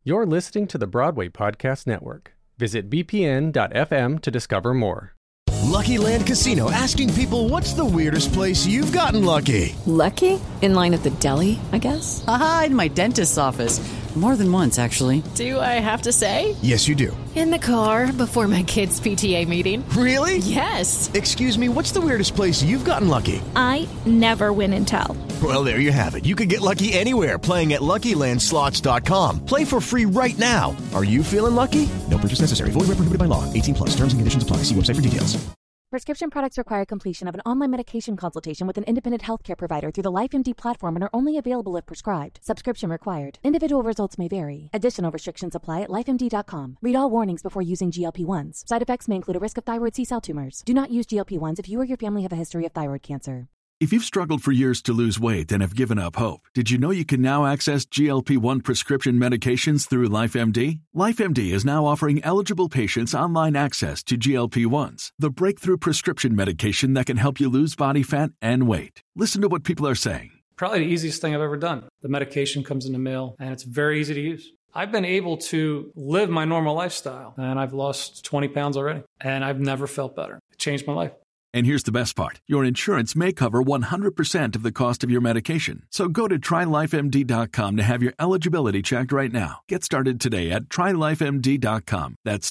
You're listening to the Broadway Podcast Network. Visit bpn.fm to discover more. Lucky Land Casino, asking people, what's the weirdest place you've gotten lucky? Lucky? In line at the deli, I guess? Aha, in my dentist's office. More than once, actually. Do I have to say? Yes, you do. In the car before my kids' PTA meeting. Really? Yes. Excuse me, what's the weirdest place you've gotten lucky? I never win and tell. Well, there you have it. You can get lucky anywhere, playing at LuckyLandSlots.com. Play for free right now. Are you feeling lucky? No purchase necessary. Void where prohibited by law. 18 plus. Terms and conditions apply. See website for details. Prescription products require completion of an online medication consultation with an independent healthcare provider through the LifeMD platform and are only available if prescribed. Subscription required. Individual results may vary. Additional restrictions apply at lifemd.com. Read all warnings before using GLP-1s. Side effects may include a risk of thyroid C-cell tumors. Do not use GLP-1s if you or your family have a history of thyroid cancer. If you've struggled for years to lose weight and have given up hope, did you know you can now access GLP-1 prescription medications through LifeMD? LifeMD is now offering eligible patients online access to GLP-1s, the breakthrough prescription medication that can help you lose body fat and weight. Listen to what people are saying. Probably the easiest thing I've ever done. The medication comes in the mail, and it's very easy to use. I've been able to live my normal lifestyle, and I've lost 20 pounds already, and I've never felt better. It changed my life. And here's the best part. Your insurance may cover 100% of the cost of your medication. So go to TryLifeMD.com to have your eligibility checked right now. Get started today at TryLifeMD.com. That's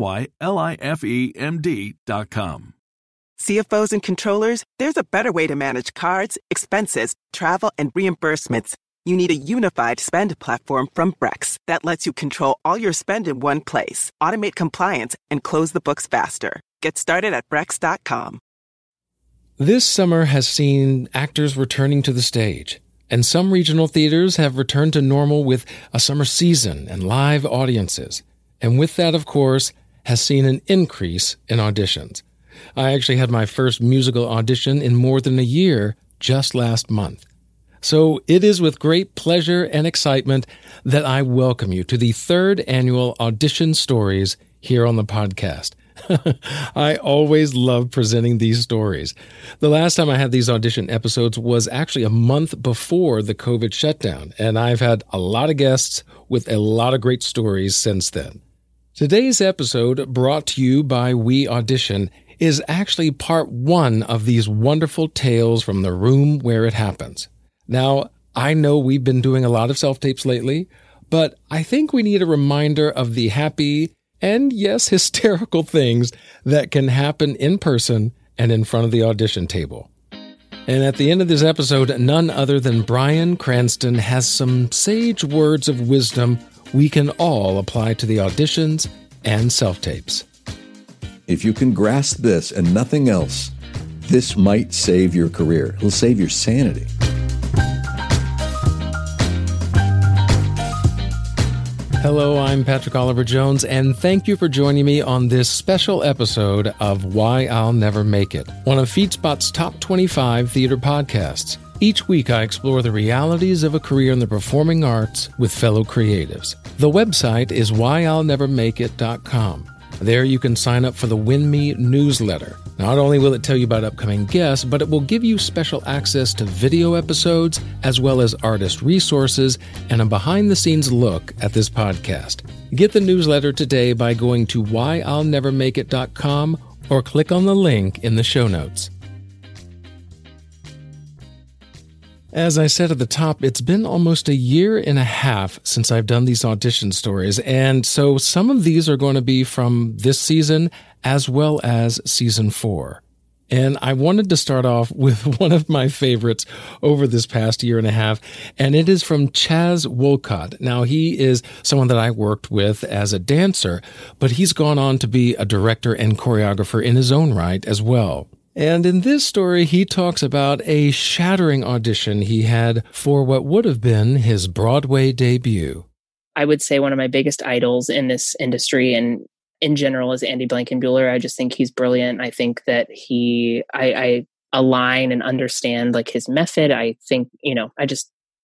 TryLifeMD.com. CFOs and controllers, there's a better way to manage cards, expenses, travel, and reimbursements. You need a unified spend platform from Brex that lets you control all your spend in one place, automate compliance, and close the books faster. Get started at Brex.com. This summer has seen actors returning to the stage, and some regional theaters have returned to normal with a summer season and live audiences. And with that, of course, has seen an increase in auditions. I actually had my first musical audition in more than a year just last month. So it is with great pleasure and excitement that I welcome you to the third annual Audition Stories here on the podcast. I always love presenting these stories. The last time I had these audition episodes was actually a month before the COVID shutdown, and I've had a lot of guests with a lot of great stories since then. Today's episode, brought to you by We Audition, is actually part one of these wonderful tales from the room where it happens. Now, I know we've been doing a lot of self-tapes lately, but I think we need a reminder of the happy and, yes, hysterical things that can happen in person and in front of the audition table. And at the end of this episode, none other than Bryan Cranston has some sage words of wisdom we can all apply to the auditions and self-tapes. If you can grasp this and nothing else, this might save your career. It'll save your sanity. Hello, I'm Patrick Oliver Jones, and thank you for joining me on this special episode of Why I'll Never Make It, one of FeedSpot's top 25 theater podcasts. Each week, I explore the realities of a career in the performing arts with fellow creatives. The website is whyillnevermakeit.com. There you can sign up for the Win Me newsletter. Not only will it tell you about upcoming guests, but it will give you special access to video episodes, as well as artist resources and a behind-the-scenes look at this podcast. Get the newsletter today by going to whyillnevermakeit.com or click on the link in the show notes. As I said at the top, it's been almost a year and a half since I've done these audition stories, and so some of these are going to be from this season as well as season 4. And I wanted to start off with one of my favorites over this past year and a half, and it is from Chaz Wolcott. Now, he is someone that I worked with as a dancer, but he's gone on to be a director and choreographer in his own right as well. And in this story, he talks about a shattering audition he had for what would have been his Broadway debut. I would say one of my biggest idols in this industry and in general is Andy Blankenbuehler. I just think he's brilliant. I think that I align and understand like his method. I think, I just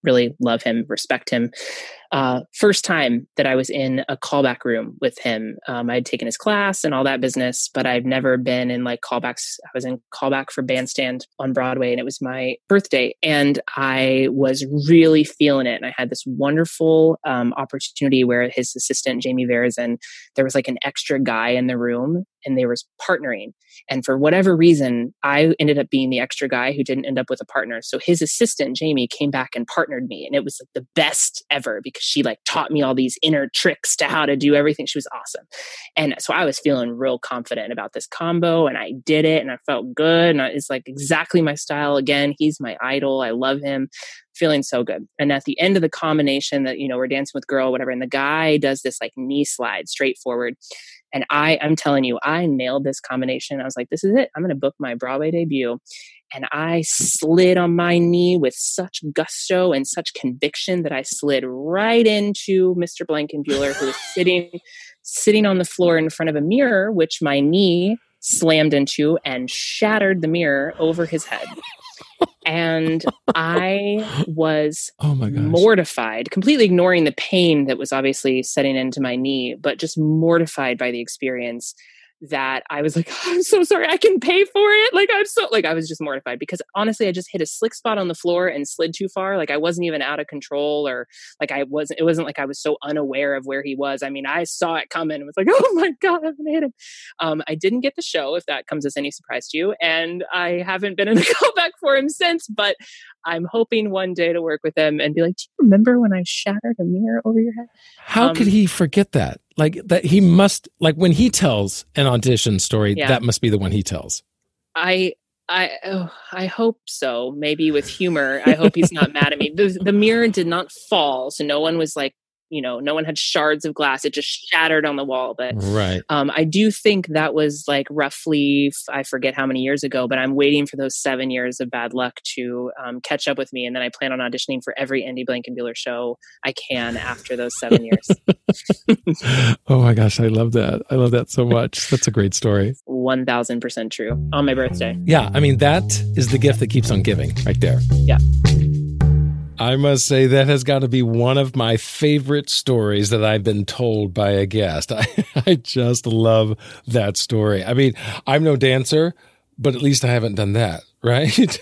really love him, respect him. First time that I was in a callback room with him, I had taken his class and all that business, but I've never been in like callbacks. I was in callback for Bandstand on Broadway, and it was my birthday, and I was really feeling it. And I had this wonderful opportunity where his assistant, Jamie Verizon, there was like an extra guy in the room, and they were partnering. And for whatever reason, I ended up being the extra guy who didn't end up with a partner. So his assistant, Jamie, came back and partnered me. And it was like the best ever because she like taught me all these inner tricks to how to do everything. She was awesome. And so I was feeling real confident about this combo, and I did it and I felt good. And it's like exactly my style. Again, he's my idol. I love him. Feeling so good. And at the end of the combination that, we're dancing with girl, whatever. And the guy does this like knee slide straight forward. And I'm telling you, I nailed this combination. I was like, this is it. I'm going to book my Broadway debut. And I slid on my knee with such gusto and such conviction that I slid right into Mr. Blankenbuehler, who was sitting on the floor in front of a mirror, which my knee slammed into and shattered the mirror over his head. And I was mortified, completely ignoring the pain that was obviously setting into my knee, but just mortified by the experience that I was like, I'm so sorry, I can pay for it. I was just mortified because honestly, I just hit a slick spot on the floor and slid too far. Like I wasn't even out of control, or like it wasn't like I was so unaware of where he was. I mean, I saw it coming and was like, oh my God, I'm going to hit him. I didn't get the show, if that comes as any surprise to you. And I haven't been in a callback for him since, but I'm hoping one day to work with him and be like, do you remember when I shattered a mirror over your head? How could he forget that? Like that he must, like when he tells an audition story, that must be the one he tells. I hope so. Maybe with humor. I hope he's not mad at me. The mirror did not fall. So no one was like, no one had shards of glass. It just shattered on the wall. But I do think that was like roughly, I forget how many years ago, but I'm waiting for those 7 years of bad luck to catch up with me. And then I plan on auditioning for every Andy Blankenbuehler show I can after those 7 years. Oh my gosh, I love that. I love that so much. That's a great story. 1000% true. On my birthday. Yeah, I mean, that is the gift that keeps on giving right there. Yeah. I must say that has got to be one of my favorite stories that I've been told by a guest. I just love that story. I mean, I'm no dancer, but at least I haven't done that, right?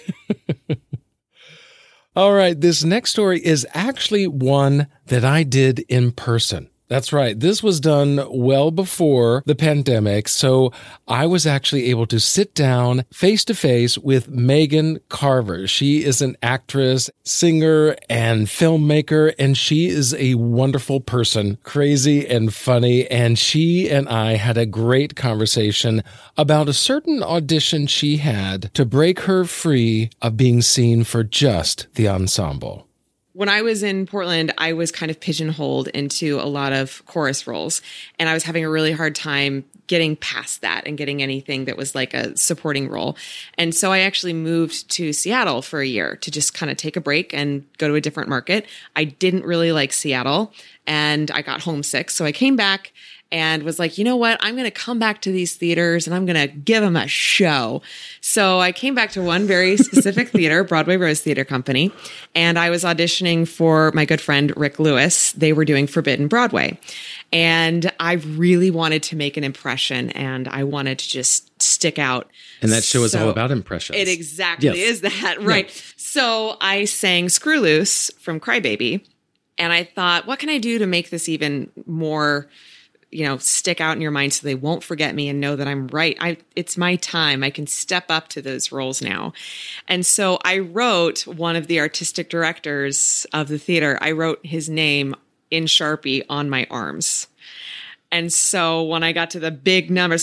All right, this next story is actually one that I did in person. That's right. This was done well before the pandemic, so I was actually able to sit down face to face with Megan Carver. She is an actress, singer, and filmmaker, and she is a wonderful person, crazy and funny, and she and I had a great conversation about a certain audition she had to break her free of being seen for just the ensemble. When I was in Portland, I was kind of pigeonholed into a lot of chorus roles, and I was having a really hard time getting past that and getting anything that was like a supporting role. And so I actually moved to Seattle for a year to just kind of take a break and go to a different market. I didn't really like Seattle, and I got homesick. So I came back and was like, you know what? I'm going to come back to these theaters and I'm going to give them a show. So I came back to one very specific theater, Broadway Rose Theater Company, and I was auditioning for my good friend Rick Lewis. They were doing Forbidden Broadway. And I really wanted to make an impression, and I wanted to just stick out. And that show is all about impressions. It exactly is that, right? Yeah. So I sang Screw Loose from Crybaby, and I thought, what can I do to make this even more stick out in your mind so they won't forget me and know that I'm right. It's my time. I can step up to those roles now. And so I wrote one of the artistic directors of the theater. I wrote his name in Sharpie on my arms. And so when I got to the big number,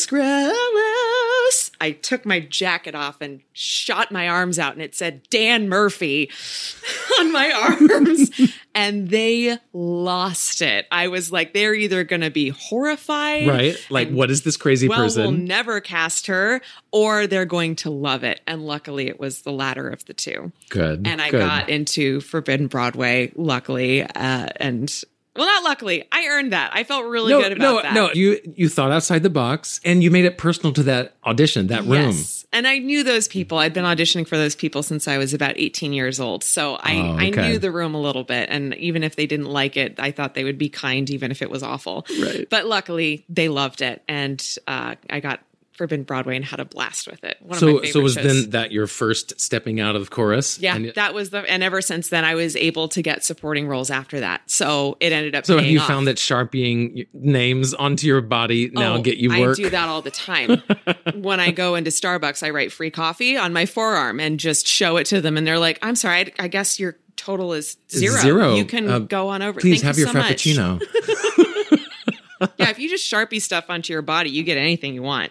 Scrubs, I took my jacket off and shot my arms out, and it said Dan Murphy on my arms. And they lost it. I was like, they're either going to be horrified. Right. Like, what is this crazy person? We'll never cast her, or they're going to love it. And luckily, it was the latter of the two. Good. And I got into Forbidden Broadway, luckily. And Well, not luckily. I earned that. I felt really good about that. No, you thought outside the box and you made it personal to that audition, that room. Yes. And I knew those people. I'd been auditioning for those people since I was about 18 years old. So I knew the room a little bit. And even if they didn't like it, I thought they would be kind, even if it was awful. Right. But luckily, they loved it. And I got Forbidden Broadway and had a blast with it. One of my favorite so was shows. then that your first stepping out of chorus? Yeah, that was and ever since then I was able to get supporting roles after that. So it ended up So have paying you off. found that Sharpieing names onto your body now get you work? I do that all the time. When I go into Starbucks, I write free coffee on my forearm and just show it to them. And they're like, I'm sorry, I guess your total is zero. You can go on over. Please Thank have you your so Frappuccino. Yeah, if you just Sharpie stuff onto your body, you get anything you want.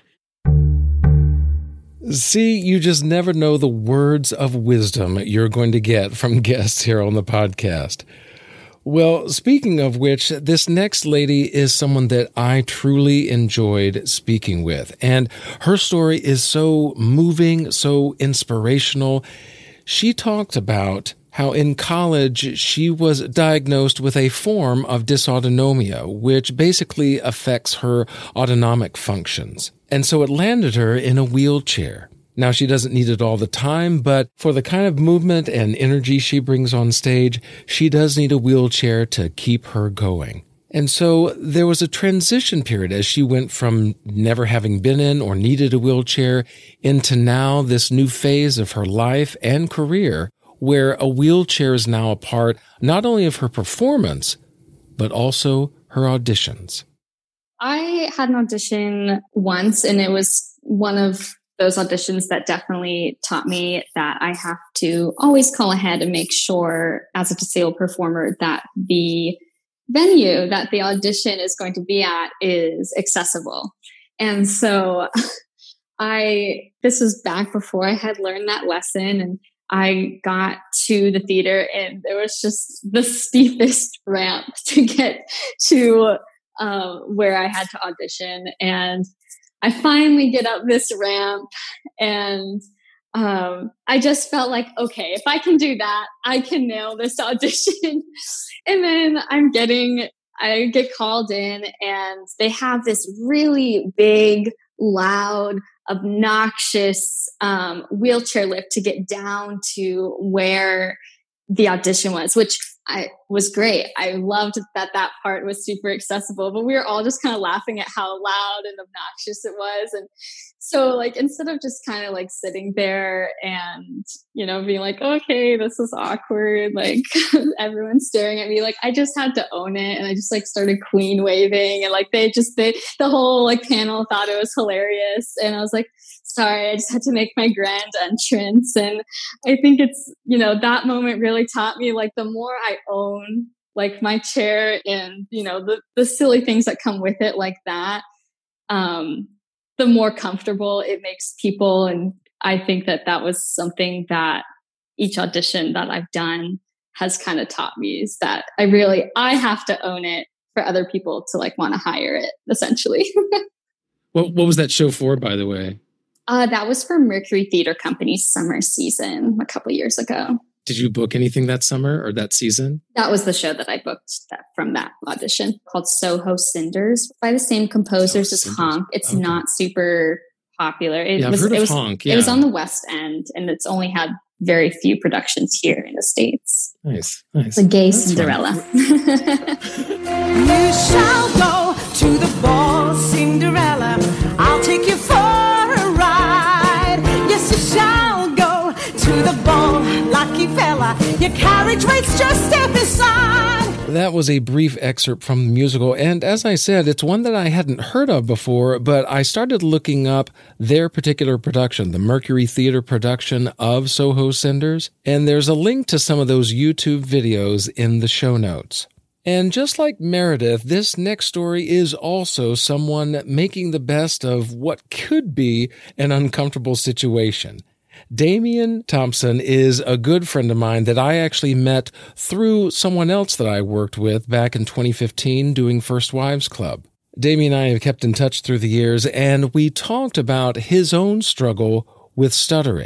See, you just never know the words of wisdom you're going to get from guests here on the podcast. Well, speaking of which, this next lady is someone that I truly enjoyed speaking with. And her story is so moving, so inspirational. She talked about how in college she was diagnosed with a form of dysautonomia, which basically affects her autonomic functions. And so it landed her in a wheelchair. Now, she doesn't need it all the time, but for the kind of movement and energy she brings on stage, she does need a wheelchair to keep her going. And so there was a transition period as she went from never having been in or needed a wheelchair into now this new phase of her life and career where a wheelchair is now a part not only of her performance, but also her auditions. I had an audition once, and it was one of those auditions that definitely taught me that I have to always call ahead and make sure as a disabled performer that the venue that the audition is going to be at is accessible. And so this was back before I had learned that lesson, and I got to the theater and there was just the steepest ramp to get to where I had to audition. And I finally get up this ramp and I just felt like, okay, if I can do that, I can nail this audition. And then I get called in and they have this really big, loud, obnoxious wheelchair lift to get down to where the audition was, was great. I loved that part was super accessible, but we were all just kind of laughing at how loud and obnoxious it was. And so like, instead of just kind of like sitting there and, being like, okay, this is awkward. Like everyone's staring at me. Like I just had to own it. And I just like started queen waving and like the whole like panel thought it was hilarious. And I was like, sorry, I just had to make my grand entrance. And I think it's, that moment really taught me like the more I own like my chair and, the silly things that come with it like that, the more comfortable it makes people. And I think that was something that each audition that I've done has kind of taught me, is that I have to own it for other people to like want to hire it, essentially. What was that show for, by the way? That was for Mercury Theater Company's summer season a couple years ago. Did you book anything that summer or that season? That was the show that I booked from that audition, called Soho Cinders, by the same composers as Honk. It's not super popular. I've heard of Honk. Yeah. It was on the West End, and it's only had very few productions here in the States. Nice. The gay Cinderella. You shall go to the ball, Cinderella. I'll take you for a ride. Yes, you shall go to the ball, lucky fella. Your carriage waits, just step aside. That was a brief excerpt from the musical, and as I said, it's one that I hadn't heard of before, but I started looking up their particular production, the Mercury Theater production of Soho Cinders, and there's a link to some of those YouTube videos in the show notes. And just like Meredith, this next story is also someone making the best of what could be an uncomfortable situation. Damian Thompson is a good friend of mine that I actually met through someone else that I worked with back in 2015 doing First Wives Club. Damian and I have kept in touch through the years, and we talked about his own struggle with stuttering.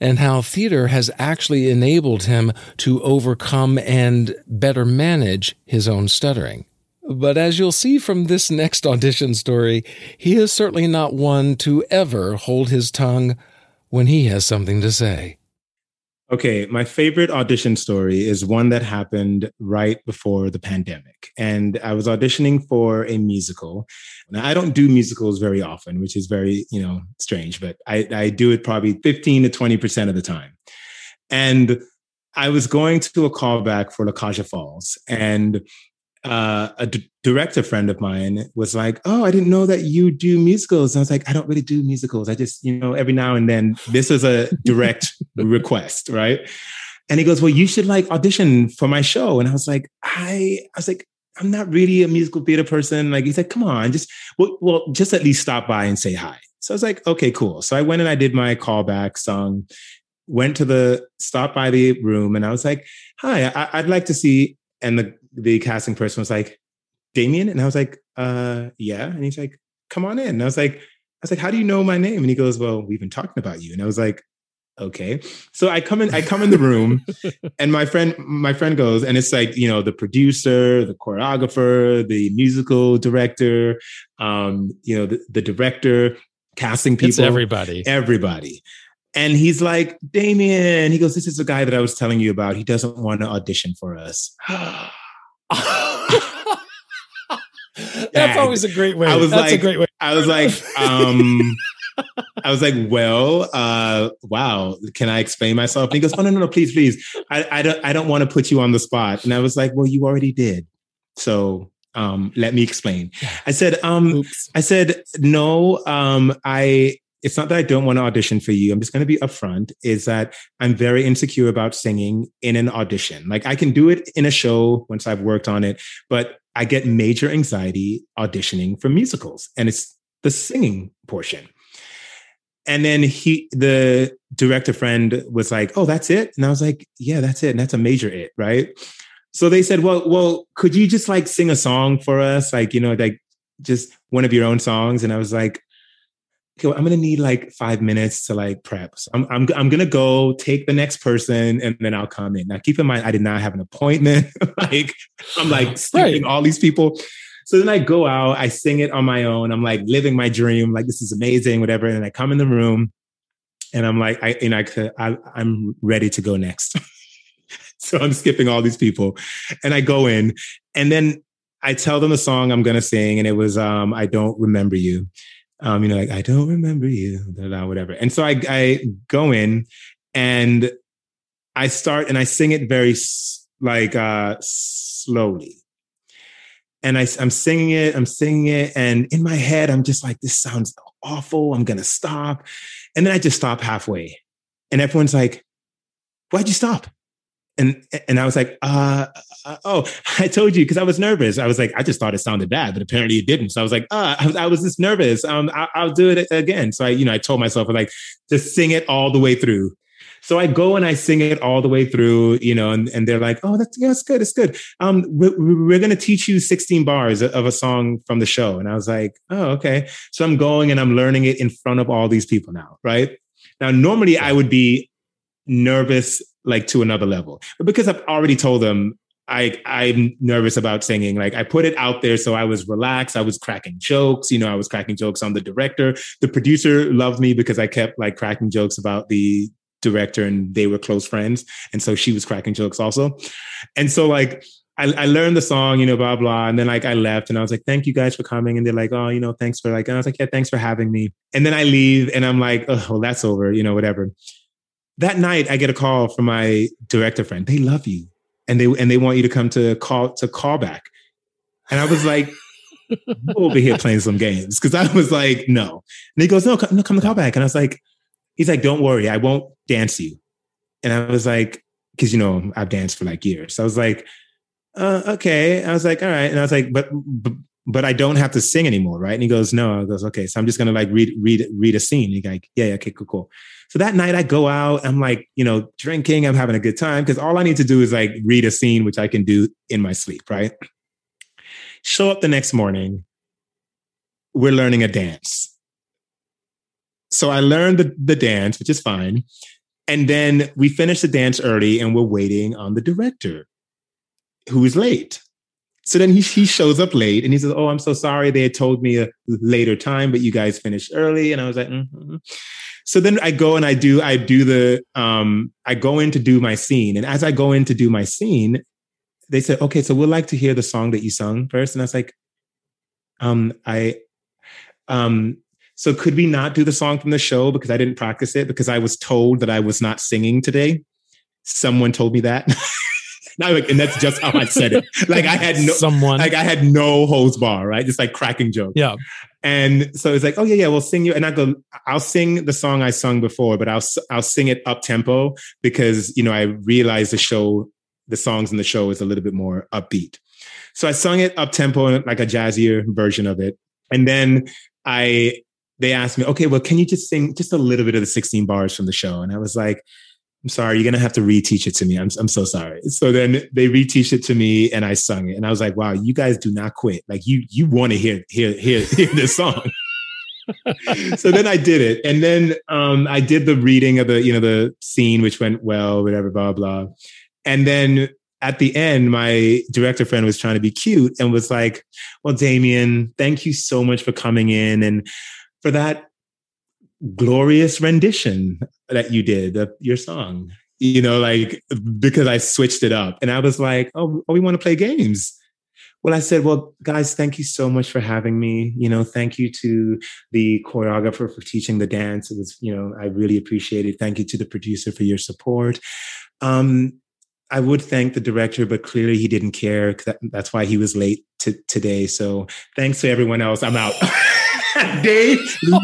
and how theater has actually enabled him to overcome and better manage his own stuttering. But as you'll see from this next audition story, he is certainly not one to ever hold his tongue when he has something to say. Okay, my favorite audition story is one that happened right before the pandemic. And I was auditioning for a musical. Now, I don't do musicals very often, which is very, strange, but I do it probably 15 to 20% of the time. And I was going to a callback for La Cage aux Folles, and a director friend of mine was like, "Oh, I didn't know that you do musicals." And I was like, "I don't really do musicals. I just, every now and then." This is a direct request, right? And he goes, "Well, you should audition for my show." And I was like, "I'm not really a musical theater person." He said, "Come on, just at least stop by and say hi." So I was like, "Okay, cool." So I went and I did my callback song, stopped by the room, and I was like, "Hi, I'd like to see," and the casting person was like, "Damien?" And I was like, "Yeah." And he's like, "Come on in." And I was like, "How do you know my name?" And he goes, "Well, we've been talking about you." And I was like, "Okay." So I come in the room, and my friend goes, and it's the producer, the choreographer, the musical director, the director, casting people. It's everybody. And he's like, "Damien," he goes, "This is the guy that I was telling you about. He doesn't want to audition for us." That's always a great way. A great way. I was like, "Well, wow. Can I explain myself?" And he goes, "Oh, no, please. I don't want to put you on the spot." And I was like, "Well, you already did. So, let me explain." I said, "No, it's not that I don't want to audition for you. I'm just going to be upfront, is that I'm very insecure about singing in an audition. I can do it in a show once I've worked on it, but I get major anxiety auditioning for musicals, and it's the singing portion." And then the director friend was like, "Oh, that's it?" And I was like, "Yeah, that's it. And that's a major it, right?" So they said, well, could you just sing a song for us? Just one of your own songs. And I was like, "Okay, well, I'm going to need 5 minutes to prep. So I'm going to go take the next person, and then I'll come in." Now, keep in mind, I did not have an appointment. I'm skipping all these people. So then I go out, I sing it on my own. I'm living my dream. This is amazing, whatever. And I come in the room, and I'm like, I'm ready to go next. So I'm skipping all these people, and I go in, and then I tell them the song I'm going to sing. And it was, "I Don't Remember You." I don't remember you, whatever. And so I go in, and I start, and I sing it very slowly. And I'm singing it. And in my head, I'm just like, "This sounds awful. I'm going to stop." And then I just stop halfway. And everyone's like, "Why'd you stop?" And I was like, "Oh, I told you," because I was nervous. I was like, I just thought it sounded bad, but apparently it didn't. So I was like, I was just nervous. I'll do it again. So I told myself, just sing it all the way through. So I go and I sing it all the way through, and they're like, "Oh, that's good. It's good. We're going to teach you 16 bars of a song from the show." And I was like, "Oh, okay." So I'm going and I'm learning it in front of all these people now, right? Now, normally I would be nervous to another level, but because I've already told them I'm nervous about singing, I put it out there, so I was relaxed. I was cracking jokes, I was cracking jokes on the director. The producer loved me because I kept cracking jokes about the director, and they were close friends, and so she was cracking jokes also. And so I learned the song, blah blah, and then I left, and I was like, "Thank you guys for coming," and they're like, "Oh, thanks for and I was like, "Yeah, thanks for having me." And then I leave, and I'm like, "Oh, well, that's over, whatever." That night, I get a call from my director friend. "They love you, and they want you to come to callback." And I was like, "Over here playing some games," because I was like, "No." And he goes, "No, come to callback." And I was like, he's like, "Don't worry, I won't dance you." And I was like, because I've danced for years. So I was like, "Okay." I was like, "All right." And I was like, but I don't have to sing anymore, right? And he goes, "No." I goes, "Okay." So I'm just gonna read a scene. He's like, yeah, okay, cool. So that night I go out, I'm drinking, I'm having a good time, because all I need to do is read a scene, which I can do in my sleep, right? Show up the next morning, we're learning a dance. So I learned the dance, which is fine. And then we finished the dance early and we're waiting on the director who is late. So then he shows up late and he says, oh, I'm so sorry. They had told me a later time, but you guys finished early. And I was like, mm-hmm. So then I go and I go in to do my scene. And as I go in to do my scene, they said, okay, so we'd like to hear the song that you sung first. And I was like, so could we not do the song from the show because I didn't practice it because I was told that I was not singing today. Someone told me that. And that's just how I said it. Like I had no holds bar, right? Just like cracking joke. Yeah. And so it's like, oh yeah, we'll sing you. And I go, I'll sing the song I sung before, but I'll sing it up tempo because, I realized the songs in the show is a little bit more upbeat. So I sung it up tempo, like a jazzier version of it. And then they asked me, okay, well, can you just sing just a little bit of the 16 bars from the show? And I was like, I'm sorry, you're going to have to reteach it to me. I'm so sorry. So then they reteach it to me and I sung it. And I was like, wow, you guys do not quit. Like you want to hear this song. So then I did it. And then I did the reading of the scene, which went well, whatever, blah, blah. And then at the end, my director friend was trying to be cute and was like, well, Damien, thank you so much for coming in and for that glorious rendition that you did of your song, because I switched it up. And I was like, oh, we want to play games. Well, I said, well, guys, thank you so much for having me. Thank you to the choreographer for teaching the dance. It was, I really appreciate it. Thank you to the producer for your support. I would thank the director, but clearly he didn't care. That's why he was late today. So thanks to everyone else. I'm out. They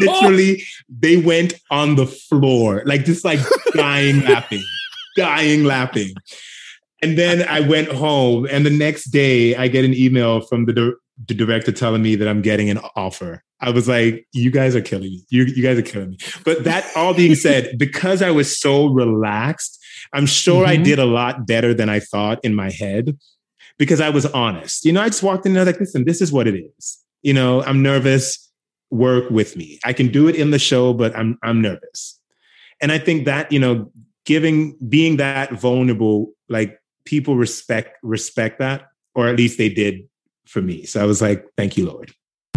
went on the floor, just dying laughing. And then I went home and the next day I get an email from the director telling me that I'm getting an offer. I was like, you guys are killing me. You guys are killing me. But that all being said, because I was so relaxed, I'm sure I did a lot better than I thought in my head because I was honest. I just walked in and I was like, listen, this is what it is. I'm nervous. Work with me. I can do it in the show, but I'm nervous. And I think that, being that vulnerable, people respect that, or at least they did for me. So I was like, thank you, Lord.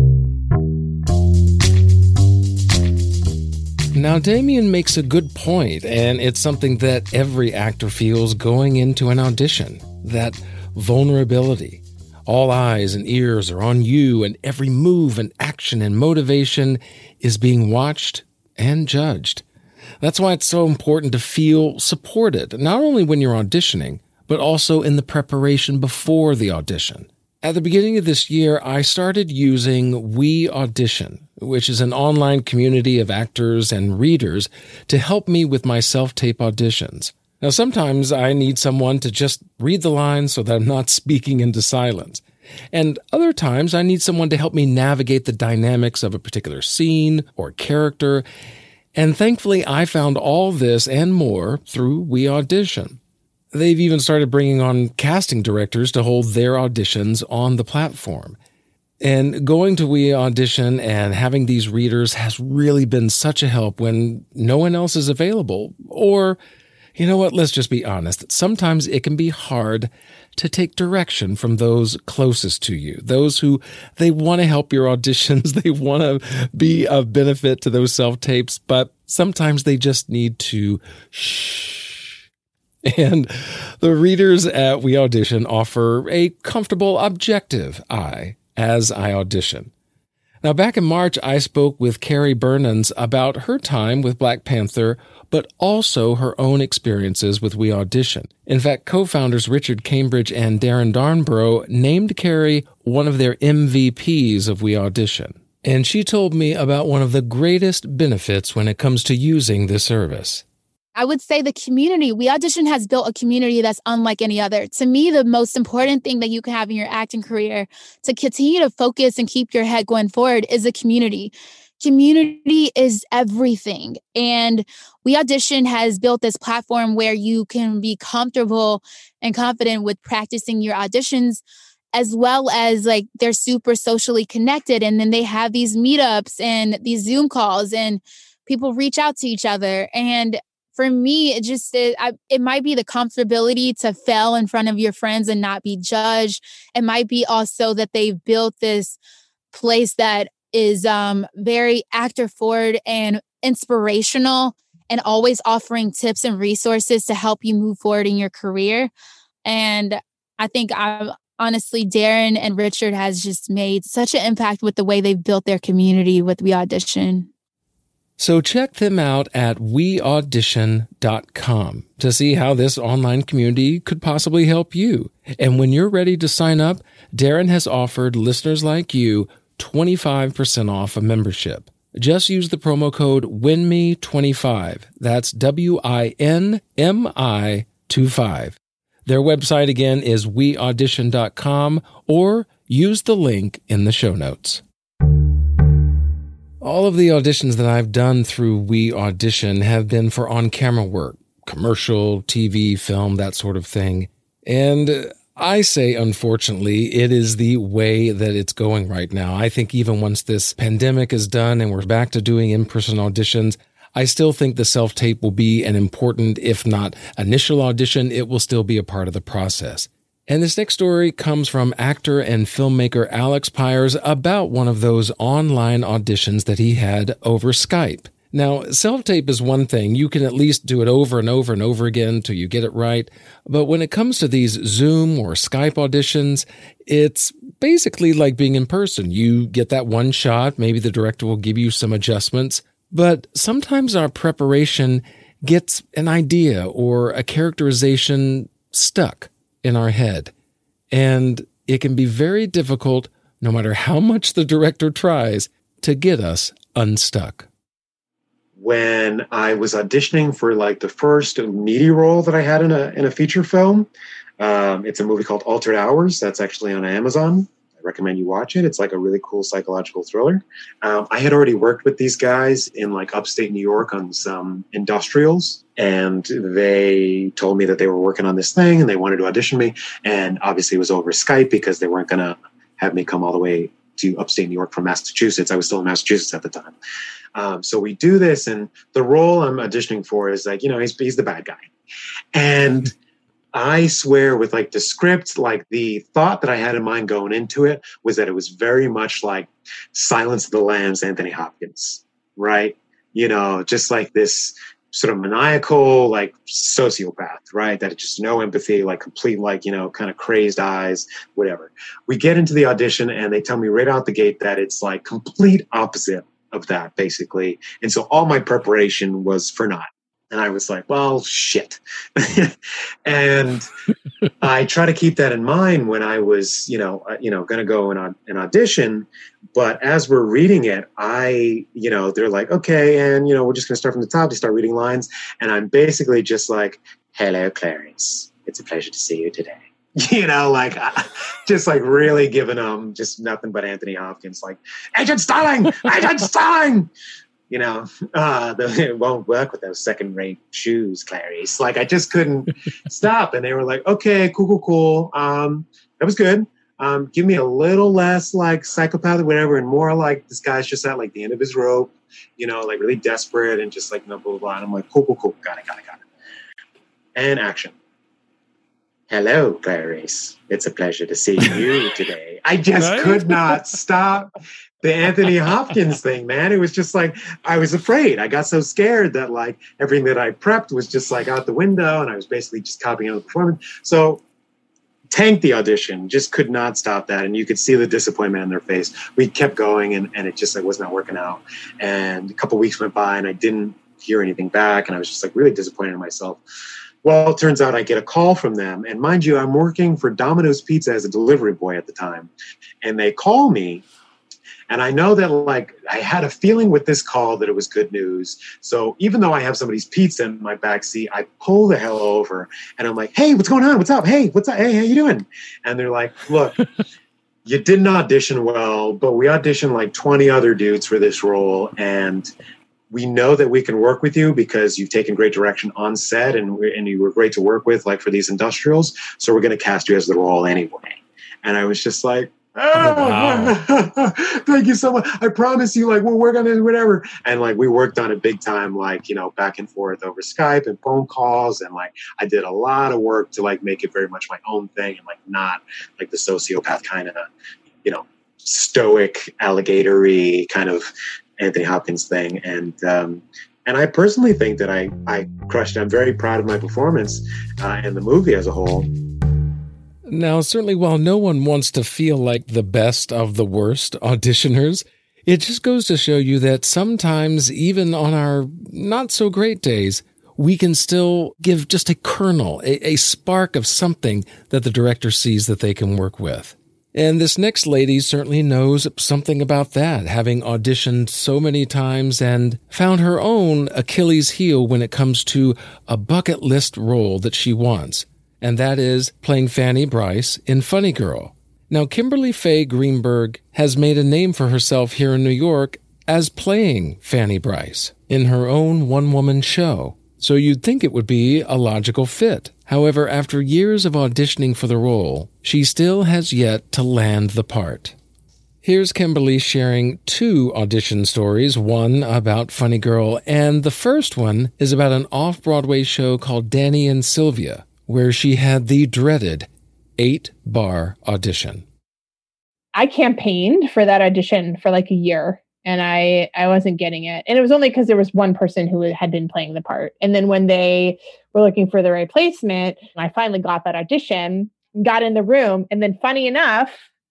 Now, Damien makes a good point, and it's something that every actor feels going into an audition, that vulnerability. All eyes and ears are on you, and every move and action and motivation is being watched and judged. That's why it's so important to feel supported, not only when you're auditioning, but also in the preparation before the audition. At the beginning of this year, I started using We Audition, which is an online community of actors and readers to help me with my self-tape auditions. Now, sometimes I need someone to just read the lines so that I'm not speaking into silence. And other times I need someone to help me navigate the dynamics of a particular scene or character. And thankfully, I found all this and more through We Audition. They've even started bringing on casting directors to hold their auditions on the platform. And going to We Audition and having these readers has really been such a help when no one else is available. Or, you know what, let's just be honest. Sometimes it can be hard to take direction from those closest to you, those who they want to help your auditions, they want to be of benefit to those self-tapes, but sometimes they just need to shh. And the readers at We Audition offer a comfortable, objective eye as I audition. Now, back in March, I spoke with Carrie Burnens about her time with Black Panther, but also her own experiences with We Audition. In fact, co-founders Richard Cambridge and Darren Darnborough named Carrie one of their MVPs of We Audition. And she told me about one of the greatest benefits when it comes to using this service. I would say the community. We Audition has built a community that's unlike any other. To me, the most important thing that you can have in your acting career to continue to focus and keep your head going forward is a community. Community is everything. And We Audition has built this platform where you can be comfortable and confident with practicing your auditions, as well as they're super socially connected. And then they have these meetups and these Zoom calls and people reach out to each other. And for me, it might be the comfortability to fail in front of your friends and not be judged. It might be also that they've built this place that is very actor forward and inspirational and always offering tips and resources to help you move forward in your career. And I think honestly, Darren and Richard has just made such an impact with the way they've built their community with We Audition. So check them out at weaudition.com to see how this online community could possibly help you. And when you're ready to sign up, Darren has offered listeners like you 25% off a membership. Just use the promo code WINMI25. That's WINMI25. Their website again is weaudition.com, or use the link in the show notes. All of the auditions that I've done through We Audition have been for on-camera work, commercial, TV, film, that sort of thing. And I say, unfortunately, it is the way that it's going right now. I think even once this pandemic is done and we're back to doing in-person auditions, I still think the self-tape will be an important, if not initial audition, it will still be a part of the process. And this next story comes from actor and filmmaker Alex Pyers about one of those online auditions that he had over Skype. Now, self-tape is one thing. You can at least do it over and over and over again till you get it right. But when it comes to these Zoom or Skype auditions, it's basically like being in person. You get that one shot. Maybe the director will give you some adjustments. But sometimes our preparation gets an idea or a characterization stuck in our head. And it can be very difficult, no matter how much the director tries, to get us unstuck. When I was auditioning for like the first meaty role that I had in a feature film, it's a movie called Altered Hours. That's actually on Amazon. I recommend you watch it. It's like a really cool psychological thriller. I had already worked with these guys in like upstate New York on some industrials, and they told me that they were working on this thing and they wanted to audition me. And obviously it was over Skype because they weren't going to have me come all the way to upstate New York from Massachusetts. I was still in Massachusetts at the time. So we do this, and the role I'm auditioning for is like, he's the bad guy. And I swear with like the script, like the thought that I had in mind going into it was that it was very much like Silence of the Lambs, Anthony Hopkins, right? Just like this sort of maniacal, like sociopath, right? That just no empathy, like complete, like, kind of crazed eyes, whatever. We get into the audition and they tell me right out the gate that it's like complete opposite of that, basically. And so all my preparation was for naught. And I was like, well, shit. And I try to keep that in mind when I was, going to go and audition. But as we're reading it, they're like, okay, and, we're just going to start from the top. They start reading lines. And I'm basically just like, hello, Clarice. It's a pleasure to see you today. Just like really giving them just nothing but Anthony Hopkins, like, Agent Starling! Agent Starling! It won't work with those second-rate shoes, Clarice. Like, I just couldn't stop. And they were like, okay, cool. That was good. Give me a little less like psychopath or whatever, and more like this guy's just at like the end of his rope, like really desperate and just like, blah, blah, blah. And I'm like, cool. Got it. And action. Hello, Clarice. It's a pleasure to see you today. I just could not stop the Anthony Hopkins thing, man. It was just like, I was afraid. I got so scared that like everything that I prepped was just like out the window, and I was basically just copying out the performance. So tanked the audition, just could not stop that. And you could see the disappointment in their face. We kept going and it just like was not working out. And a couple weeks went by and I didn't hear anything back. And I was just like really disappointed in myself. Well, it turns out I get a call from them. And mind you, I'm working for Domino's Pizza as a delivery boy at the time. And they call me. And I know that like I had a feeling with this call that it was good news. So even though I have somebody's pizza in my backseat, I pull the hell over and I'm like, hey, what's going on? What's up? Hey, what's up? Hey, how you doing? And they're like, look, you didn't audition well, but we auditioned like 20 other dudes for this role. And we know that we can work with you because you've taken great direction on set and you were great to work with, like for these industrials. So we're going to cast you as the role anyway. And I was just like, Wow. Thank you so much. I promise you, like, we'll work on it, whatever. And like, we worked on it big time, like, you know, back and forth over Skype and phone calls. And like, I did a lot of work to like make it very much my own thing and like not like the sociopath kind of, you know, stoic, alligatory kind of Anthony Hopkins thing. And I personally think that I crushed it. I'm very proud of my performance and the movie as a whole. Now, certainly while no one wants to feel like the best of the worst auditioners, it just goes to show you that sometimes, even on our not-so-great days, we can still give just a kernel, a spark of something that the director sees that they can work with. And this next lady certainly knows something about that, having auditioned so many times and found her own Achilles heel when it comes to a bucket list role that she wants. And that is playing Fanny Brice in Funny Girl. Now, Kimberly Faye Greenberg has made a name for herself here in New York as playing Fanny Brice in her own one-woman show, so you'd think it would be a logical fit. However, after years of auditioning for the role, she still has yet to land the part. Here's Kimberly sharing 2 audition stories, one about Funny Girl, and the first one is about an off-Broadway show called Danny and Sylvia, where she had the dreaded 8-bar audition. I campaigned for that audition for like a year, and I wasn't getting it. And it was only because there was one person who had been playing the part. And then when they were looking for the replacement, I finally got that audition, got in the room, and then funny enough,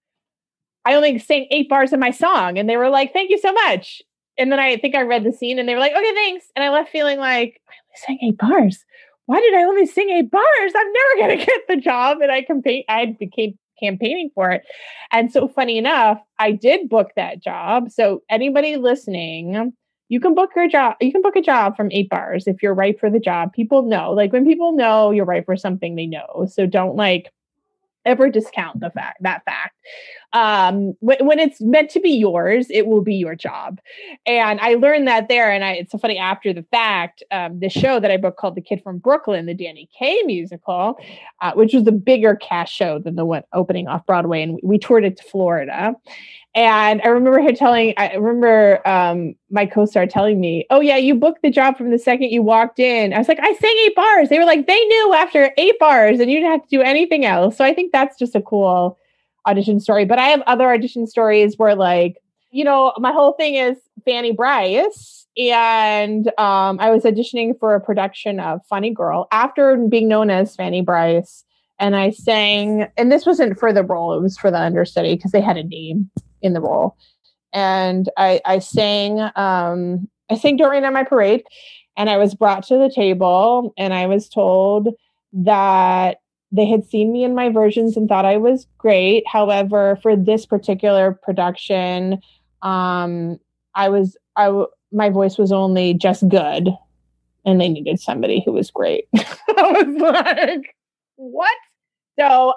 I only sang 8 bars of my song, and they were like, "Thank you so much." And then I think I read the scene, and they were like, "Okay, thanks." And I left feeling like, I only sang 8 bars. Why did I only sing 8 bars? I'm never going to get the job. And I became campaigning for it. And so funny enough, I did book that job. So anybody listening, you can book your job. You can book a job from 8 bars if you're right for the job. People know, like when people know you're right for something, they know. So don't like ever discount that fact. When it's meant to be yours, it will be your job. And I learned that there. And it's so funny, after the fact, the show that I booked called The Kid from Brooklyn, the Danny Kaye musical, which was a bigger cast show than the one opening off Broadway. And we toured it to Florida. And I remember my co-star telling me, "Oh yeah, you booked the job from the second you walked in." I was like, "I sang 8 bars." They were like, "They knew after 8 bars and you didn't have to do anything else." So I think that's just a cool audition story. But I have other audition stories where, like, you know, my whole thing is Fanny Brice. And I was auditioning for a production of Funny Girl after being known as Fanny Brice. And I sang, and this wasn't for the role, it was for the understudy because they had a name in the role. And I sang Don't Rain on My Parade. And I was brought to the table and I was told that they had seen me in my versions and thought I was great. However, for this particular production, my voice was only just good and they needed somebody who was great. I was like, what? So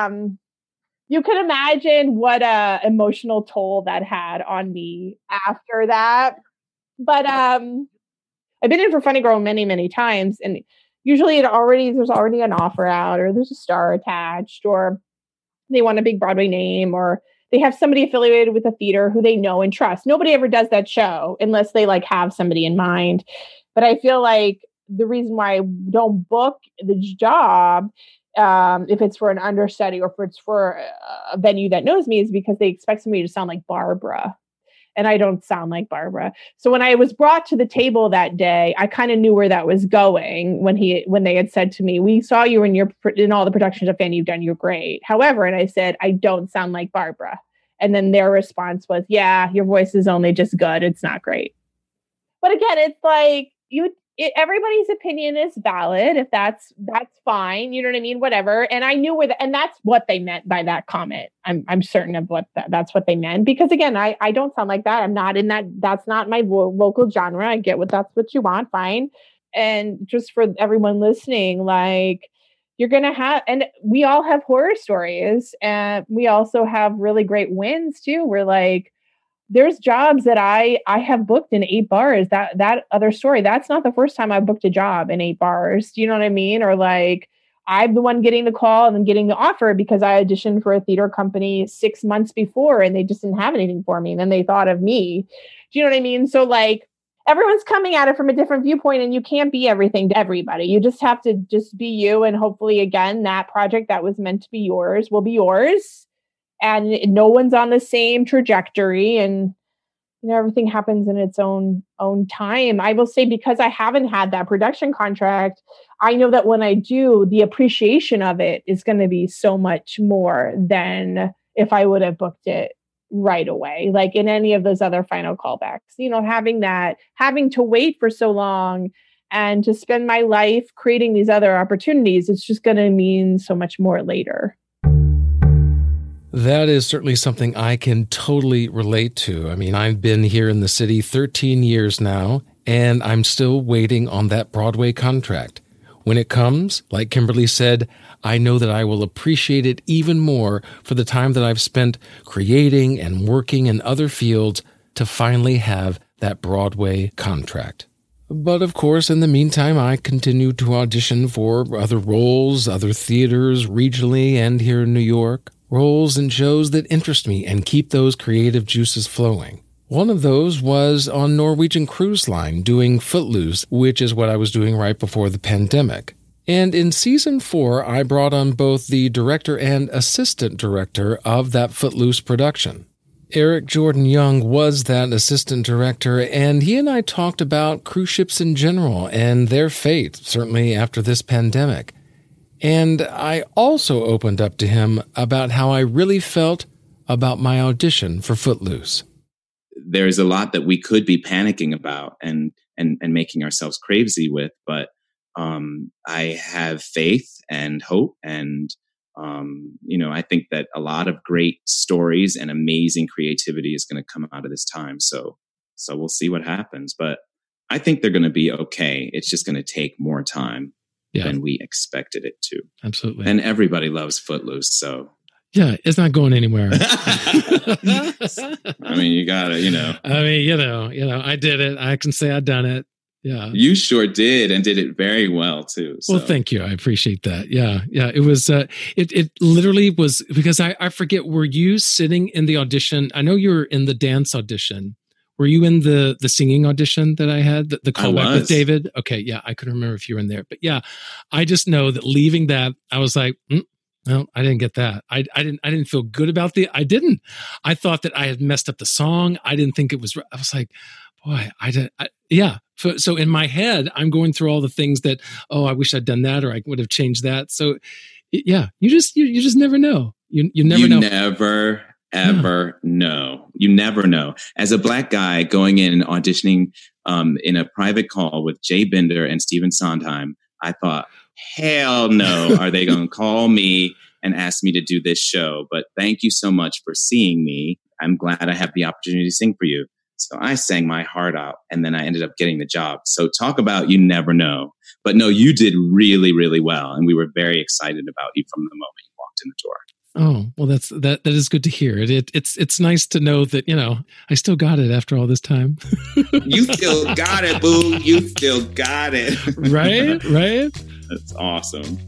you can imagine what a emotional toll that had on me after that. But I've been in for Funny Girl many, many times, and usually there's already an offer out, or there's a star attached, or they want a big Broadway name, or they have somebody affiliated with a theater who they know and trust. Nobody ever does that show unless they like have somebody in mind. But I feel like the reason why I don't book the job, if it's for an understudy or if it's for a venue that knows me, is because they expect somebody to sound like Barbara. And I don't sound like Barbara. So when I was brought to the table that day, I kind of knew where that was going when they had said to me, "We saw you in all the productions of Fanny, you've done, you're great. However," and I said, "I don't sound like Barbara." And then their response was, "Yeah, your voice is only just good. It's not great." But again, it's like everybody's opinion is valid. If that's fine, you know what I mean? Whatever. And I knew and that's what they meant by that comment. I'm certain of that's what they meant, because again, I don't sound like that. I'm not in that. That's not my local genre. I get that's what you want. Fine. And just for everyone listening, like, you're going to have, and we all have horror stories, and we also have really great wins too. We're like, there's jobs that I have booked in 8 bars. That other story, that's not the first time I booked a job in 8 bars. Do you know what I mean? Or like, I'm the one getting the call and then getting the offer because I auditioned for a theater company 6 months before and they just didn't have anything for me. And then they thought of me. Do you know what I mean? So like everyone's coming at it from a different viewpoint and you can't be everything to everybody. You just have to just be you. And hopefully, again, that project that was meant to be yours will be yours. And no one's on the same trajectory. And everything happens in its own time. I will say, because I haven't had that production contract, I know that when I do, the appreciation of it is going to be so much more than if I would have booked it right away, like in any of those other final callbacks. Having to wait for so long and to spend my life creating these other opportunities, it's just going to mean so much more later. That is certainly something I can totally relate to. I mean, I've been here in the city 13 years now, and I'm still waiting on that Broadway contract. When it comes, like Kimberly said, I know that I will appreciate it even more for the time that I've spent creating and working in other fields to finally have that Broadway contract. But of course, in the meantime, I continue to audition for other roles, other theaters, regionally and here in New York. Roles and shows that interest me and keep those creative juices flowing. One of those was on Norwegian Cruise Line doing Footloose, which is what I was doing right before the pandemic. And in season 4, I brought on both the director and assistant director of that Footloose production. Eric Jordan Young was that assistant director, and he and I talked about cruise ships in general and their fate, certainly after this pandemic. And I also opened up to him about how I really felt about my audition for Footloose. There's a lot that we could be panicking about and making ourselves crazy with, but I have faith and hope, and I think that a lot of great stories and amazing creativity is going to come out of this time. So we'll see what happens, but I think they're going to be okay. It's just going to take more time than we expected it to. Absolutely. And everybody loves Footloose, so. Yeah, it's not going anywhere. I mean, you gotta, I did it. I can say I've done it. Yeah. You sure did, and did it very well too. So. Well, thank you. I appreciate that. Yeah. It was, it literally was, because I forget, were you sitting in the audition? I know you were in the dance audition. Were you in the singing audition that I had, the callback with David? Okay, yeah, I couldn't remember if you were in there. But yeah, I just know that leaving that, I was like, no, I didn't get that. I didn't feel good about I didn't. I thought that I had messed up the song. I didn't think it was, I was like, boy, yeah. So in my head, I'm going through all the things that, I wish I'd done that, or I would have changed that. So yeah, you just never know. You never know. You never ever know. You never know. As a Black guy going in and auditioning in a private call with Jay Binder and Stephen Sondheim, I thought, hell no, are they going to call me and ask me to do this show? But thank you so much for seeing me. I'm glad I have the opportunity to sing for you. So I sang my heart out, and then I ended up getting the job. So talk about you never know. But no, you did really, really well. And we were very excited about you from the moment you walked in the door. Oh, well, that is good to hear. It's nice to know that, I still got it after all this time. You still got it, boo. You still got it. Right? That's awesome.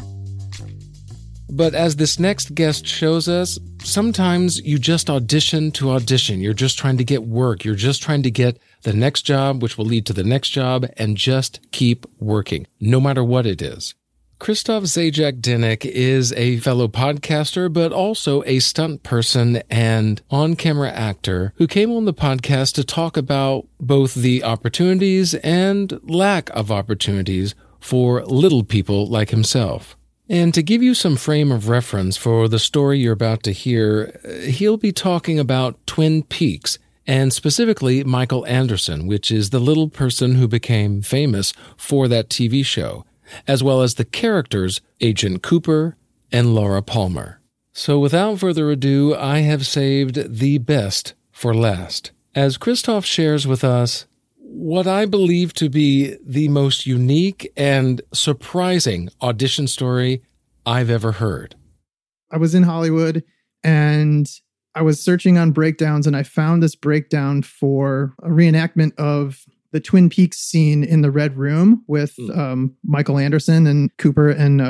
But as this next guest shows us, sometimes you just audition to audition. You're just trying to get work. You're just trying to get the next job, which will lead to the next job, and just keep working, no matter what it is. Krzysztof Zajac-Dynek is a fellow podcaster, but also a stunt person and on-camera actor who came on the podcast to talk about both the opportunities and lack of opportunities for little people like himself. And to give you some frame of reference for the story you're about to hear, he'll be talking about Twin Peaks, and specifically Michael Anderson, which is the little person who became famous for that TV show, as well as the characters Agent Cooper and Laura Palmer. So without further ado, I have saved the best for last, as Krzysztof shares with us what I believe to be the most unique and surprising audition story I've ever heard. I was in Hollywood and I was searching on breakdowns, and I found this breakdown for a reenactment of the Twin Peaks scene in the Red Room with Michael Anderson and Cooper and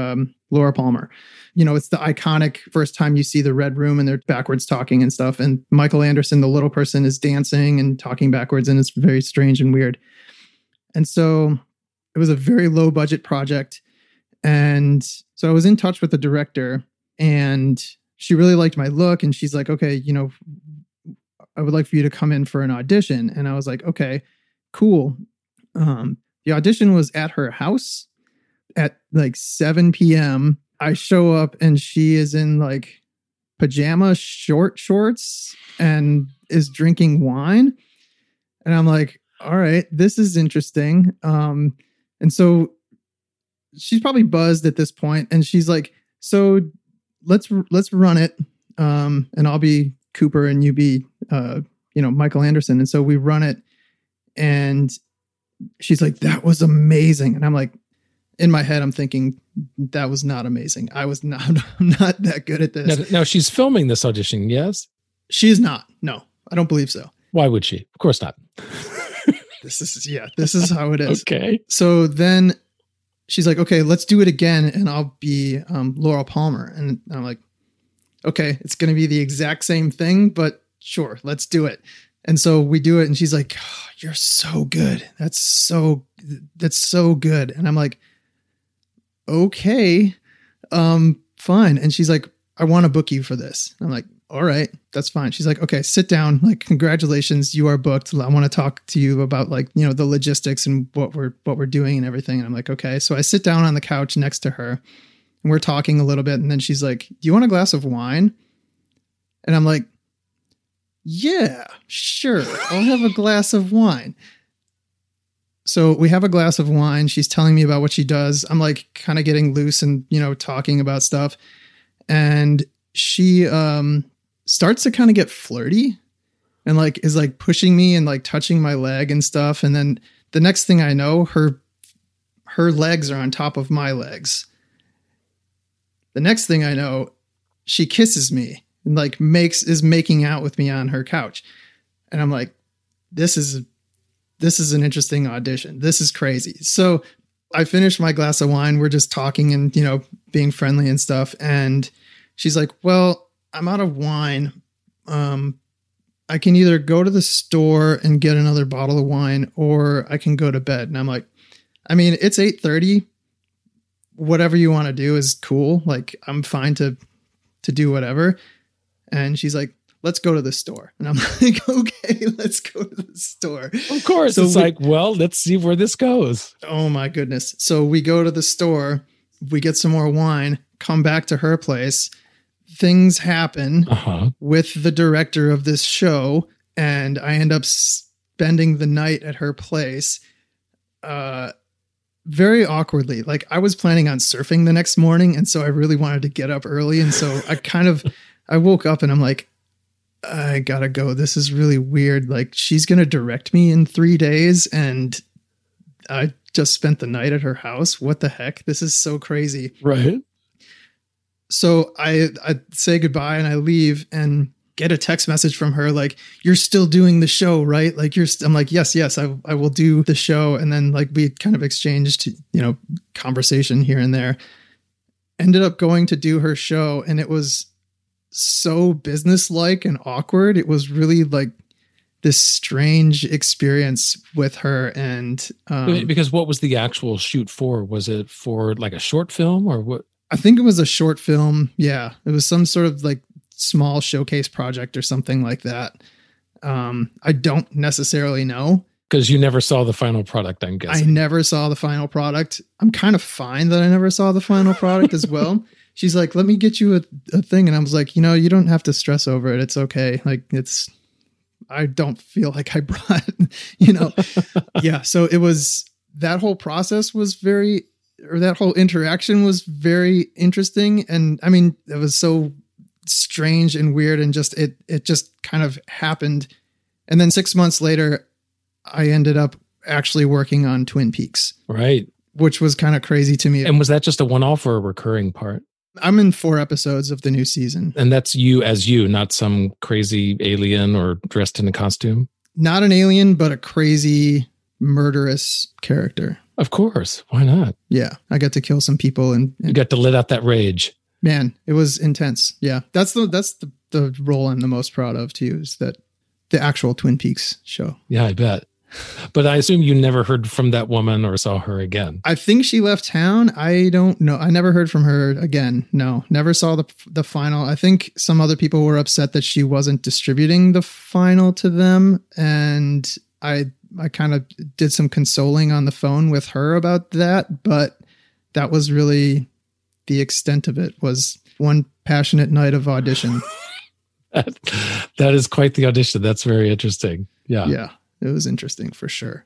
Laura Palmer. It's the iconic first time you see the red room and they're backwards talking and stuff. And Michael Anderson, the little person, is dancing and talking backwards, and it's very strange and weird. And so it was a very low budget project. And so I was in touch with the director, and she really liked my look. And she's like, okay, I would like for you to come in for an audition. And I was like, okay, cool. The audition was at her house at like 7 p.m. I show up and she is in like pajama shorts and is drinking wine. And I'm like, all right, this is interesting. And so she's probably buzzed at this point, and she's like, so let's run it. And I'll be Cooper and you be, Michael Anderson. And so we run it, and she's like, that was amazing. And I'm like, in my head, I'm thinking that was not amazing. I'm not that good at this. Now she's filming this audition. Yes, she is not. No, I don't believe so. Why would she? Of course not. This is how it is. Okay. So then she's like, okay, let's do it again. And I'll be Laura Palmer. And I'm like, okay, it's going to be the exact same thing, but sure, let's do it. And so we do it. And she's like, oh, you're so good. That's so good. And I'm like, okay, fine. And she's like, I want to book you for this. I'm like, all right, that's fine. She's like, okay, sit down. Like, congratulations, you are booked. I want to talk to you about like, the logistics and what we're doing and everything. And I'm like, okay. So I sit down on the couch next to her and we're talking a little bit. And then she's like, do you want a glass of wine? And I'm like, yeah, sure. I'll have a glass of wine. So we have a glass of wine. She's telling me about what she does. I'm like kind of getting loose and, talking about stuff. And she starts to kind of get flirty and like is like pushing me and like touching my leg and stuff. And then the next thing I know, her legs are on top of my legs. The next thing I know, she kisses me and like is making out with me on her couch. And I'm like, this is an interesting audition. This is crazy. So I finished my glass of wine. We're just talking and, being friendly and stuff. And she's like, well, I'm out of wine. I can either go to the store and get another bottle of wine, or I can go to bed. And I'm like, I mean, it's 8:30. Whatever you want to do is cool. Like, I'm fine to do whatever. And she's like, let's go to the store. And I'm like, okay, let's go to the store. Of course. So let's see where this goes. Oh my goodness. So we go to the store, we get some more wine, come back to her place. Things happen with the director of this show, and I end up spending the night at her place. Very awkwardly. Like, I was planning on surfing the next morning, and so I really wanted to get up early. And so I woke up and I'm like, I gotta go. This is really weird. Like, she's going to direct me in 3 days, and I just spent the night at her house. What the heck? This is so crazy. Right. So I say goodbye and I leave and get a text message from her. Like, you're still doing the show, right? Like I'm like, yes, I will do the show. And then like we kind of exchanged, conversation here and there. Ended up going to do her show, and it was so businesslike and awkward. It was really like this strange experience with her. And because what was the actual shoot for? Was it for like a short film or what? I think it was a short film. Yeah. It was some sort of like small showcase project or something like that. I don't necessarily know. Because you never saw the final product, I'm guessing. I never saw the final product. I'm kind of fine that I never saw the final product as well. She's like, let me get you a thing. And I was like, you don't have to stress over it. It's okay. Like, I don't feel like I brought, Yeah. So it was, that whole process was that whole interaction was very interesting. And I mean, it was so strange and weird, and just, it just kind of happened. And then 6 months later, I ended up actually working on Twin Peaks. Right. Which was kind of crazy to me. And was that just a one-off or a recurring part? I'm in 4 episodes of the new season. And that's you as you, not some crazy alien or dressed in a costume? Not an alien, but a crazy, murderous character. Of course. Why not? Yeah. I got to kill some people and you got to let out that rage. Man, it was intense. Yeah. That's the role I'm the most proud of too, is that the actual Twin Peaks show. Yeah, I bet. But I assume you never heard from that woman or saw her again. I think she left town. I don't know. I never heard from her again. No, never saw the final. I think some other people were upset that she wasn't distributing the final to them. And I kind of did some consoling on the phone with her about that. But that was really the extent of it, was one passionate night of audition. That is quite the audition. That's very interesting. Yeah. Yeah. It was interesting for sure.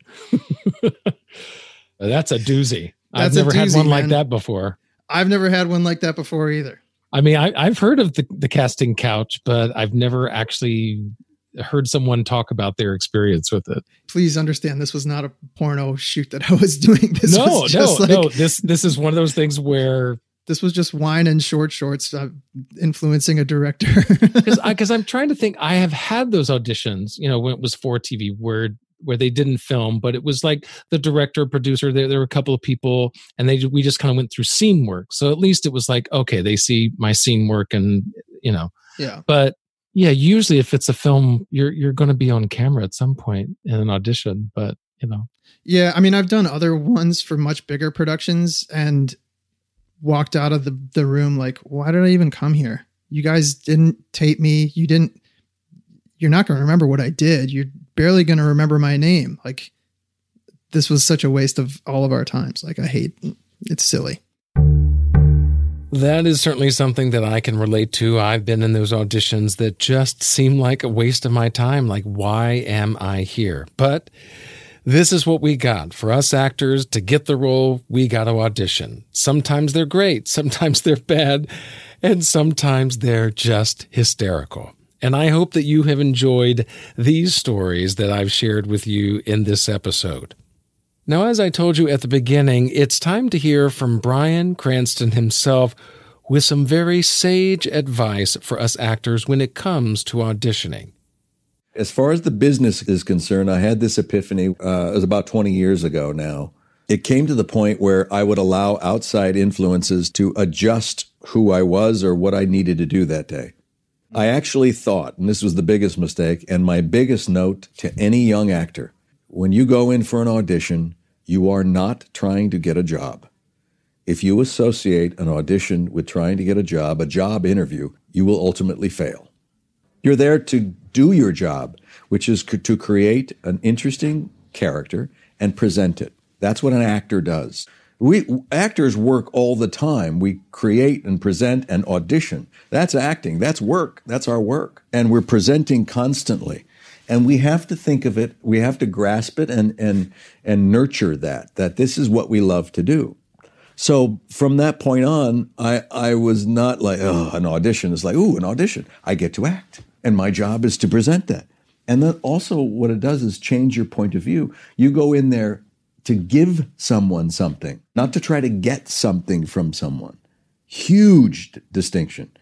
That's a doozy. I've never had one like that before. I've never had one like that before either. I mean, I've heard of the casting couch, but I've never actually heard someone talk about their experience with it. Please understand, this was not a porno shoot that I was doing. No. This is one of those things where this was just wine and short shorts influencing a director. Because I'm trying to think. I have had those auditions, when it was for TV where they didn't film, but it was like the director, producer, there were a couple of people, and we just kind of went through scene work. So at least it was like, okay, they see my scene work and, Yeah. But yeah, usually if it's a film, you're going to be on camera at some point in an audition, but, Yeah, I mean, I've done other ones for much bigger productions and walked out of the room like, why did I even come here? You guys didn't tape me. You're not going to remember what I did. You're barely going to remember my name. Like, this was such a waste of all of our times. Like, it's silly. That is certainly something that I can relate to. I've been in those auditions that just seem like a waste of my time. Like, why am I here? But this is what we got. For us actors to get the role, we got to audition. Sometimes they're great, sometimes they're bad, and sometimes they're just hysterical. And I hope that you have enjoyed these stories that I've shared with you in this episode. Now, as I told you at the beginning, it's time to hear from Bryan Cranston himself with some very sage advice for us actors when it comes to auditioning. As far as the business is concerned, I had this epiphany. It was about 20 years ago now. It came to the point where I would allow outside influences to adjust who I was or what I needed to do that day. I actually thought, and this was the biggest mistake, and my biggest note to any young actor, when you go in for an audition, you are not trying to get a job. If you associate an audition with trying to get a job interview, you will ultimately fail. You're there to do your job, which is to create an interesting character and present it. That's what an actor does. Actors work all the time. We create and present and audition. That's acting. That's work. That's our work. And we're presenting constantly. And we have to think of it. We have to grasp it and nurture that this is what we love to do. So from that point on, I was not like, oh, an audition is like, ooh, an audition. I get to act. And my job is to present that. And then also what it does is change your point of view. You go in there to give someone something, not to try to get something from someone. Huge distinction.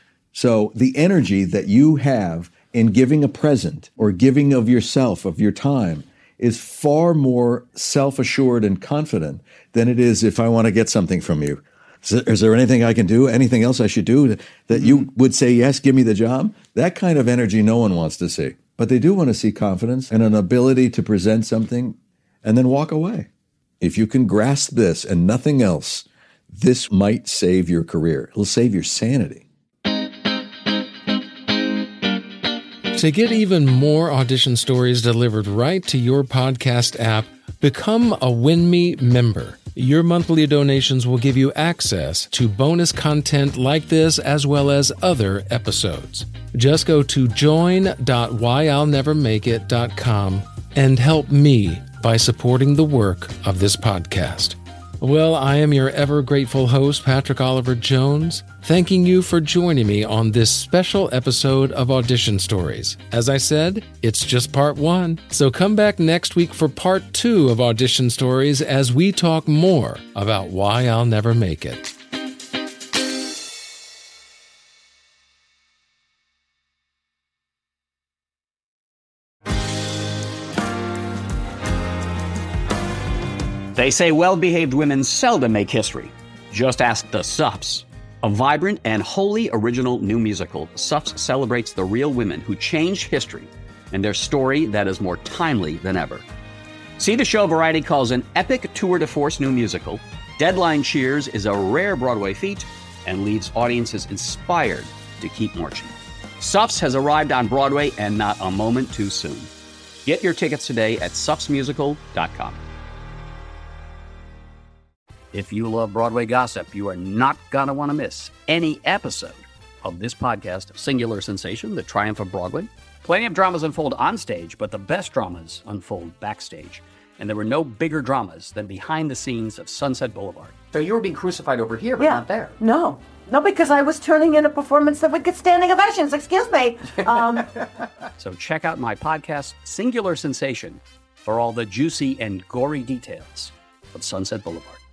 So the energy that you have in giving a present or giving of yourself, of your time, is far more self-assured and confident than it is if I want to get something from you. Is there anything I can do? Anything else I should do that you would say, yes, give me the job? That kind of energy no one wants to see. But they do want to see confidence and an ability to present something and then walk away. If you can grasp this and nothing else, this might save your career. It'll save your sanity. To get even more audition stories delivered right to your podcast app, become a WinMe member. Your monthly donations will give you access to bonus content like this as well as other episodes. Just go to join.whyillnevermakeit.com and help me by supporting the work of this podcast. Well, I am your ever grateful host, Patrick Oliver Jones, thanking you for joining me on this special episode of Audition Stories. As I said, it's just part 1, so come back next week for part 2 of Audition Stories as we talk more about why I'll never make it. They say well-behaved women seldom make history. Just ask the Suffs. A vibrant and wholly original new musical, Suffs celebrates the real women who changed history and their story that is more timely than ever. See the show Variety calls an epic tour de force new musical. Deadline Cheers is a rare Broadway feat and leaves audiences inspired to keep marching. Suffs has arrived on Broadway and not a moment too soon. Get your tickets today at suffsmusical.com. If you love Broadway gossip, you are not going to want to miss any episode of this podcast, Singular Sensation, The Triumph of Broadway. Plenty of dramas unfold on stage, but the best dramas unfold backstage. And there were no bigger dramas than behind the scenes of Sunset Boulevard. So you were being crucified over here, but not there. No, because I was turning in a performance that would get standing ovations. Excuse me. So check out my podcast, Singular Sensation, for all the juicy and gory details of Sunset Boulevard.